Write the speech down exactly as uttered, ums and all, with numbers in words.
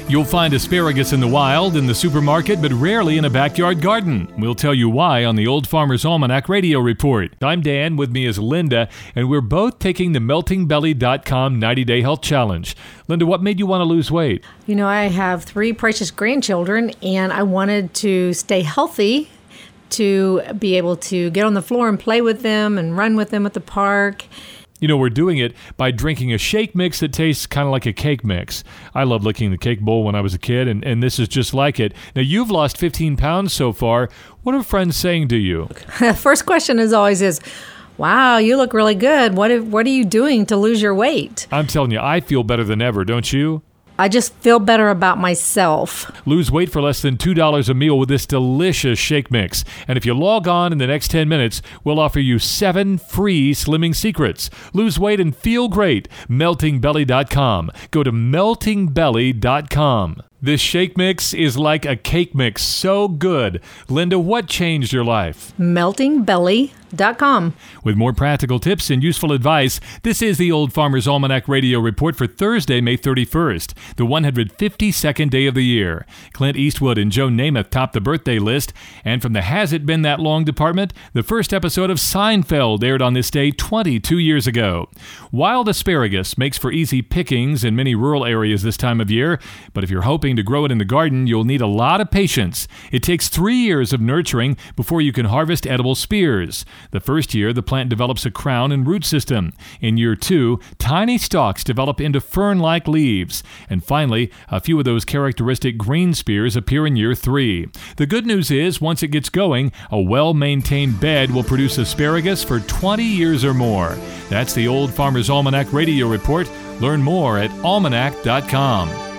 You'll find asparagus in the wild, in the supermarket, but rarely in a backyard garden. We'll tell you why on the Old Farmer's Almanac Radio Report. I'm Dan, with me is Linda, and we're both taking the melting belly dot com ninety-day health challenge. Linda, what made you want to lose weight? You know, I have three precious grandchildren, and I wanted to stay healthy, to be able to get on the floor and play with them and run with them at the park. You know, we're doing it by drinking a shake mix that tastes kind of like a cake mix. I loved licking the cake bowl when I was a kid, and, and this is just like it. Now, you've lost fifteen pounds so far. What are friends saying to you? First question is always is, wow, you look really good. What if, what are you doing to lose your weight? I'm telling you, I feel better than ever, don't you? I just feel better about myself. Lose weight for less than two dollars a meal with this delicious shake mix. And if you log on in the next ten minutes, we'll offer you seven free slimming secrets. Lose weight and feel great. melting belly dot com. Go to melting belly dot com. This shake mix is like a cake mix, so good. Linda, what changed your life? melting belly dot com. With more practical tips and useful advice, this is the Old Farmer's Almanac Radio Report for Thursday, May thirty-first, the one hundred fifty-second day of the year. Clint Eastwood and Joe Namath topped the birthday list, and from the Has It Been That Long department, the first episode of Seinfeld aired on this day twenty-two years ago. Wild asparagus makes for easy pickings in many rural areas this time of year, but if you're hoping to grow it in the garden, you'll need a lot of patience. It takes three years of nurturing before you can harvest edible spears. The first year, the plant develops a crown and root system. In year two, tiny stalks develop into fern-like leaves. And finally, a few of those characteristic green spears appear in year three. The good news is, once it gets going, a well-maintained bed will produce asparagus for twenty years or more. That's the Old Farmer's Almanac Radio Report. Learn more at almanac dot com.